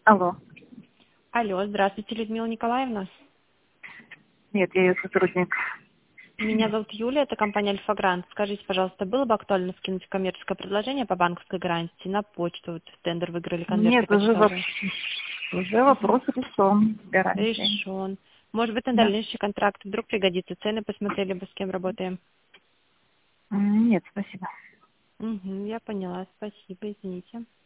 Алло. Алло, здравствуйте, Людмила Николаевна. Нет, я ее сотрудник. Меня зовут Юлия, это компания Альфа-Грант. Скажите, пожалуйста, было бы актуально скинуть коммерческое предложение по банковской гарантии на почту? Вот тендер выиграли, конверты Нет, уже, почтовые. уже Угу. вопрос решен с гарантией. Решен. Может быть, на Да. дальнейший контракт вдруг пригодится. Цены посмотрели бы, с кем работаем. Нет, спасибо. Угу, я поняла. Спасибо, извините.